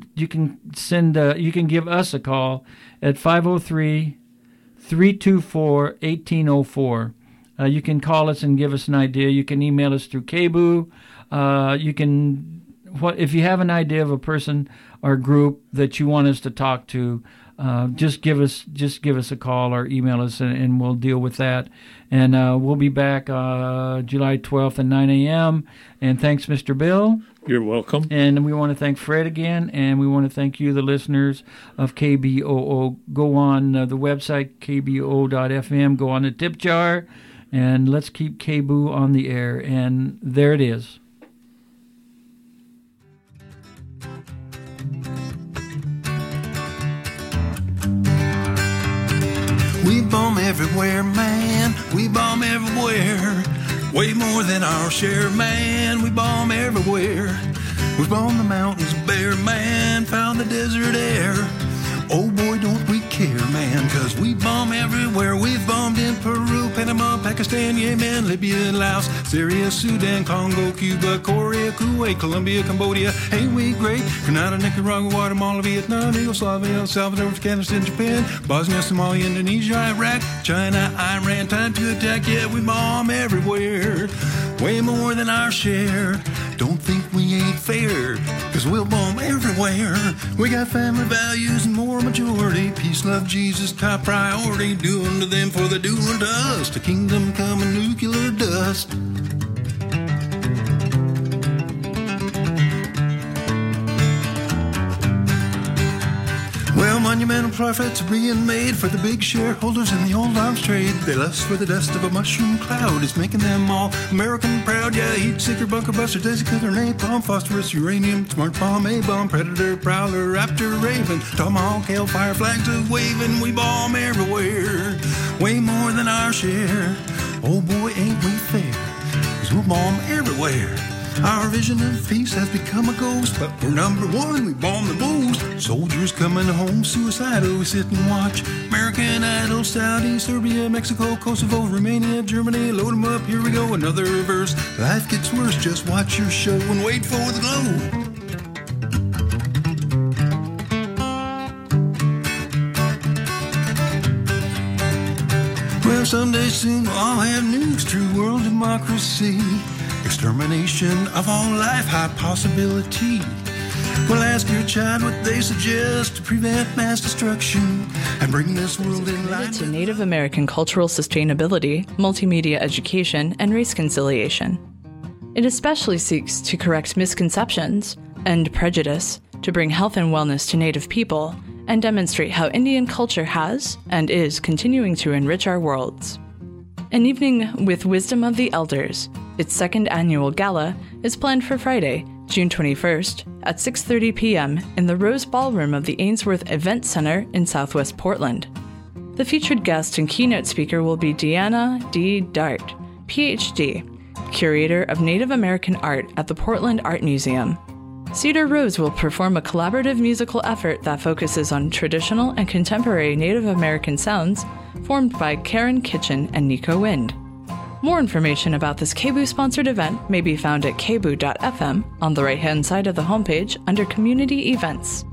give us a call at 503-324-1804. You can call us and give us an idea. You can email us through KBOO. If you have an idea of a person or group that you want us to talk to, just give us a call or email us, and we'll deal with that. And we'll be back July 12th at 9 a.m. And thanks, Mr. Bill. You're welcome. And we want to thank Fred again, and we want to thank you, the listeners of KBOO. Go on the website, kboo.fm. Go on the tip jar, and let's keep KBOO on the air. And there it is. We bomb everywhere, man. We bomb everywhere. Way more than our share, man. We bomb everywhere. We bombed the mountains bare, man. Found the desert air. Oh boy, don't we care, man, 'cause we bomb everywhere. We've bombed in Peru, Panama, Pakistan, Yemen, Libya, Laos, Syria, Sudan, Congo, Cuba, Korea, Kuwait, Colombia, Cambodia. Hey, we great. Grenada, Nicaragua, Guatemala, Vietnam, Yugoslavia, El Salvador, Afghanistan, Japan, Bosnia, Somalia, Indonesia, Iraq, China, Iran. Time to attack, yeah, we bomb everywhere. Way more than our share. Don't think we ain't fair, 'cause we'll bomb everywhere. We got family values and moral majority. Peace, love, Jesus, top priority. Doing to them for the doing to us. To kingdom come and nuclear dust. Well, monumental profits are being made for the big shareholders in the old arms trade. They lust for the dust of a mushroom cloud. It's making them all American proud. Yeah, heat seeker, bunker buster, daisy cutter, napalm, phosphorus, uranium, smart bomb, A-bomb, predator, prowler, raptor, raven, tomahawk, hellfire, flags are waving. We bomb everywhere, way more than our share. Oh boy, ain't we fair, 'cause we'll bomb everywhere. Our vision of peace has become a ghost, but we're number one, we bomb the most. Soldiers coming home suicidal, we sit and watch. American Idol, Saudi, Serbia, Mexico, Kosovo, Romania, Germany, load them up, here we go, another verse. Life gets worse, just watch your show and wait for the glow. Well, someday soon we'll all have nukes, true world democracy. Extermination of all life, high possibility. Well, ask your child what they suggest to prevent mass destruction and bring this world in line. To Native American cultural sustainability, multimedia education, and race conciliation. It especially seeks to correct misconceptions, end prejudice, to bring health and wellness to Native people, and demonstrate how Indian culture has and is continuing to enrich our worlds. An evening with Wisdom of the Elders, its second annual gala, is planned for Friday, June 21st at 6:30 p.m. in the Rose Ballroom of the Ainsworth Event Center in Southwest Portland. The featured guest and keynote speaker will be Deanna D. Dart, Ph.D., Curator of Native American Art at the Portland Art Museum. Cedar Rose will perform a collaborative musical effort that focuses on traditional and contemporary Native American sounds formed by Karen Kitchen and Nico Wind. More information about this KBOO-sponsored event may be found at kboo.fm on the right-hand side of the homepage under Community Events.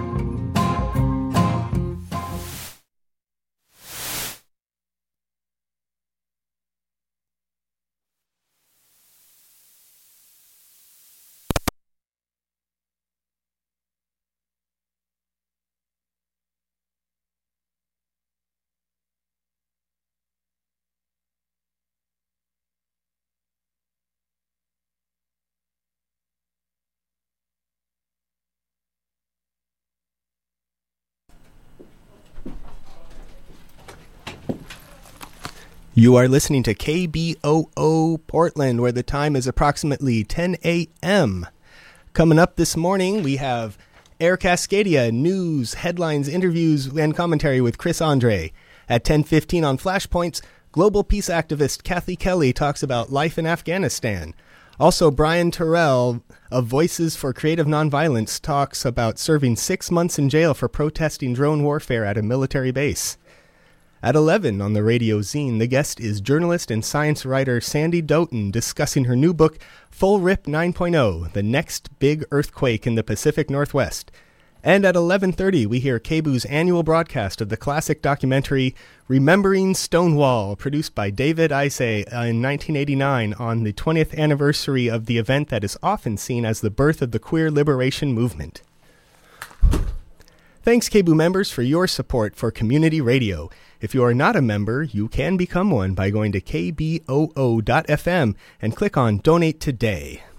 You are listening to KBOO Portland, where the time is approximately 10 a.m. Coming up this morning, we have Air Cascadia, news, headlines, interviews, and commentary with Chris Andre. At 10:15 on Flashpoints, global peace activist Kathy Kelly talks about life in Afghanistan. Also, Brian Terrell of Voices for Creative Nonviolence talks about serving 6 months in jail for protesting drone warfare at a military base. At 11 on the Radio Zine, the guest is journalist and science writer Sandy Doughton discussing her new book, Full Rip 9.0, The Next Big Earthquake in the Pacific Northwest. And at 11:30, we hear KBOO's annual broadcast of the classic documentary Remembering Stonewall, produced by David Isay in 1989 on the 20th anniversary of the event that is often seen as the birth of the queer liberation movement. Thanks, KBOO members, for your support for community radio. If you are not a member, you can become one by going to kboo.fm and click on Donate Today.